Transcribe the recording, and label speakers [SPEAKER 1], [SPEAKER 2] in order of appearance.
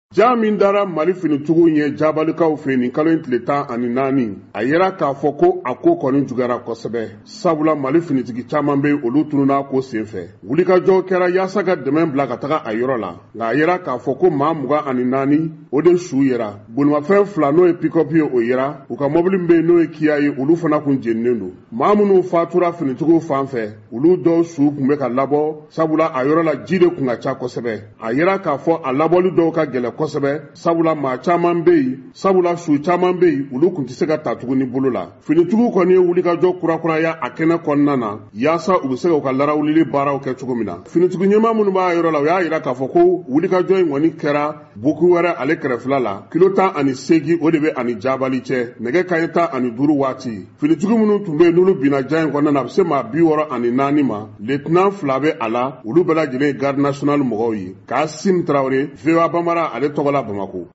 [SPEAKER 1] Ja min dara Mali finitigiw ɲɛ Jabalikaw fɛ nin kalo in tile 14 a yera k'a fɔ ko a ko kɔni jugara kosɛbɛ. Sabula Mali finitigi caman bɛ olu tununa ko senfɛ. Wulikajɔ kɛra yaasa ka dɛmɛ bila ka taga a yɔrɔ la. Nka a yera k'a fɔ ko maa 24 o de su yera. Bolimafɛn 2 n'o ye pick-up ye o yera. U ka mobili min bɛ n'o ye Kia ye olu fana kun jeninen don. Maa minnu fatura finitigiw fan fɛ olu dɔw su kun bɛ ka labɔ sabula a yɔrɔ la ji de kun ka ca kosɛbɛ. A yera k'a fɔ a labɔli dɔw ka gɛlɛ kosɛbɛ sabula maa caman bɛ yen sabula su caman bɛ yen olu kun tɛ se ka ta tuguni bolo la. Finitigiw kɔni ye wulikajɔ kurakuraya a kɛnɛ kɔnɔna na yaasa u bɛ se ka larawulili baaraw kɛ cogo min na. Finitigi ɲɛmaa minnu b'a yɔrɔ la u y'a yira k'a fɔ ko wulikajɔ in kɔni kɛra buku wɛrɛ ale kɛrɛfɛla la kilo 18 o de bɛ ani Jabali cɛ nɛgɛ kanɲɛ 15 waati. Finitigi minnu tun bɛ yen n'olu binna ja in kɔnɔna na a bɛ se maa 64 ma. Lieutenant 2 bɛ a la olu bɛɛ lajɛlen ye garde nationale mɔgɔw ye. Kasim Traoré, VOA Bambara ale tɔgɔ la Bamako.